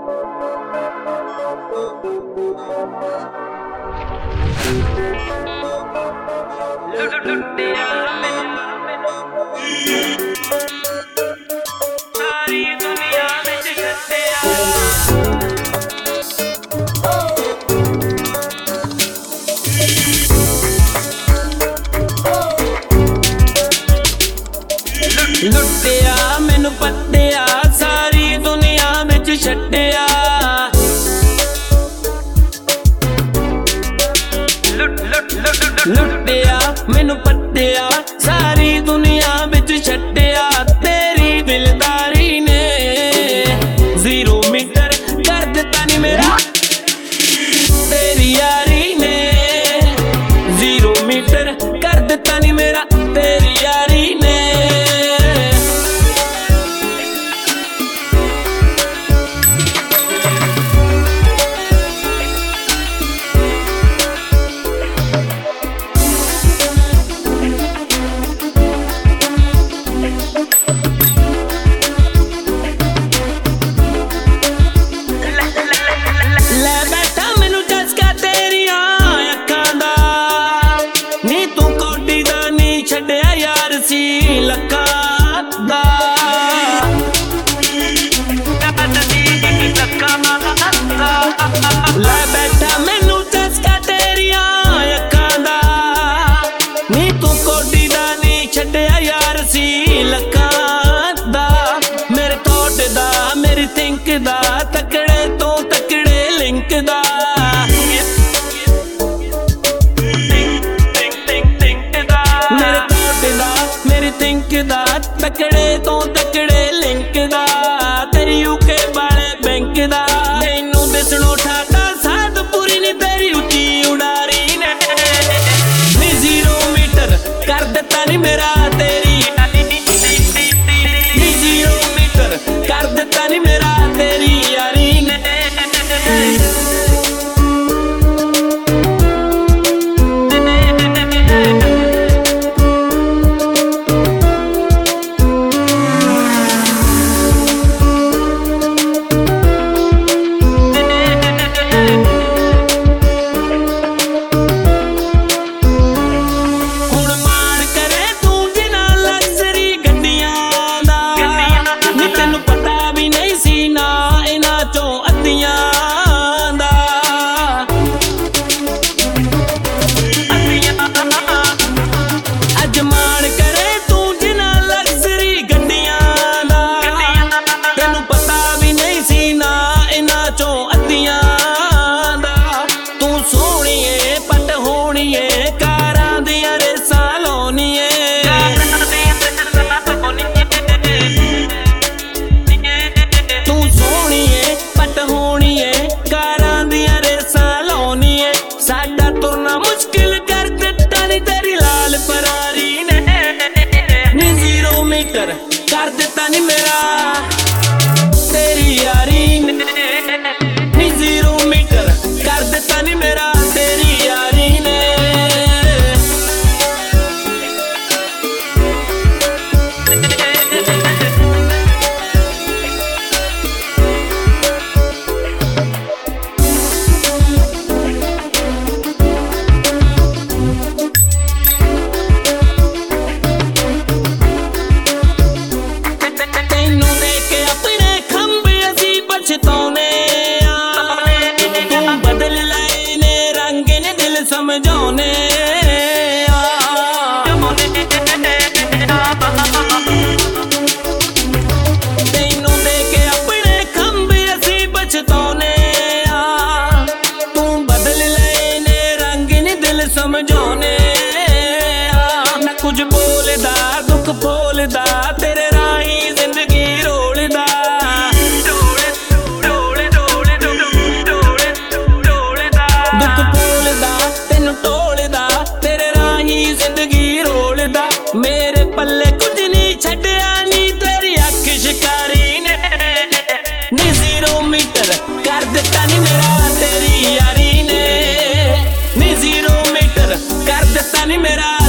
लुटिया मैनू पत्तिया सारी दुनिया विच छड्डिया। लुटिया मैनू पत्तिया सारी दुनिया विच छड्डिया। तेरी दिलदारी ने 0 मीटर कर दिता नी मेरा, तेरी यारी ने 0 मीटर कर दिता नी मेरा, तेरी यारी ने। लै बैठा मैनू चस्का तेरिया अखां दा, नी तू कोडी दा नी छड्डिया यार सी लखां दा। मेरे थॉट दा मेरी थिंक दा तकड़े तो तकड़े लिंक दा। मेरे थॉट दा मेरी थिंक दा तकड़े तो तकड़े लिंक दा। तेरी यूके वाले बैंक दा तैनू दिसणो ठाटा साध पूरी नी तेरी उची उड़ारी ने। नी 0 मीटर कर दिता नी मेरा, तेरी नी 0 मीटर कर दिता नी मेरा, तेरी यारी ने। साडा तुरना मुश्किल कर दिता नी तेरी लाल फरारी ने। नी 0 मीटर कर दिता नी मेरा, तेरी यारी ने। नी 0 मीटर कर दिता नी मेरा, तेरी यारी ने। समझौने तैनू दे के अपने खंबे असी बचतौने। तू बदल लेने रंग नी दिल समझौने। मैं कुछ बोलदा दुख बोलदा तेरे राही जिंदगी रोलदा। दुख बोलदा तेनू टोलदा तेरे राही जिंदगी रोलदा। मेरे पल्ले कुछ नहीं छड्डिया नी तेरी अख शिकारी ने। नी 0 मीटर कर दिता नी मेरा, तेरी यारी ने। नी 0 मीटर कर दिता नी मेरा।